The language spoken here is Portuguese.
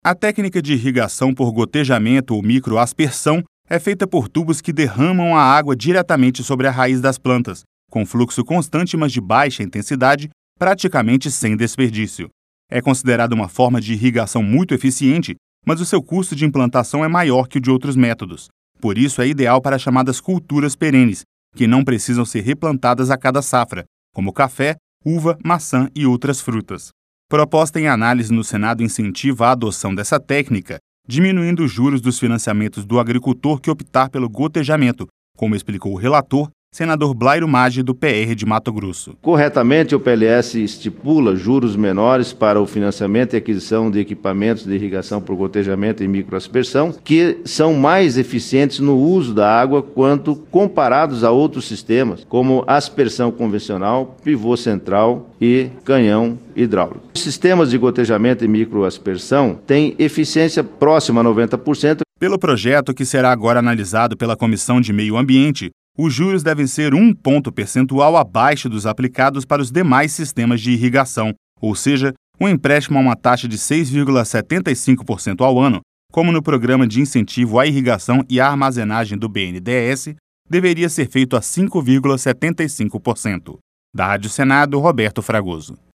A técnica de irrigação por gotejamento ou microaspersão é feita por tubos que derramam a água diretamente sobre a raiz das plantas, com fluxo constante, mas de baixa intensidade, praticamente sem desperdício. É considerada uma forma de irrigação muito eficiente, mas o seu custo de implantação é maior que o de outros métodos. Por isso, é ideal para as chamadas culturas perenes, que não precisam ser replantadas a cada safra, como café, uva, maçã e outras frutas. Proposta em análise no Senado incentiva a adoção dessa técnica, diminuindo os juros dos financiamentos do agricultor que optar pelo gotejamento, como explicou o relator, senador Blairo Maggi, do PR de Mato Grosso. Corretamente, o PLS estipula juros menores para o financiamento e aquisição de equipamentos de irrigação por gotejamento e microaspersão, que são mais eficientes no uso da água quanto comparados a outros sistemas, como aspersão convencional, pivô central e canhão hidráulico. Os sistemas de gotejamento e microaspersão têm eficiência próxima a 90%. Pelo projeto, que será agora analisado pela Comissão de Meio Ambiente, os juros devem ser 1 ponto percentual abaixo dos aplicados para os demais sistemas de irrigação, ou seja, um empréstimo a uma taxa de 6,75% ao ano, como no Programa de Incentivo à Irrigação e à Armazenagem do BNDES, deveria ser feito a 5,75%. Da Rádio Senado, Roberto Fragoso.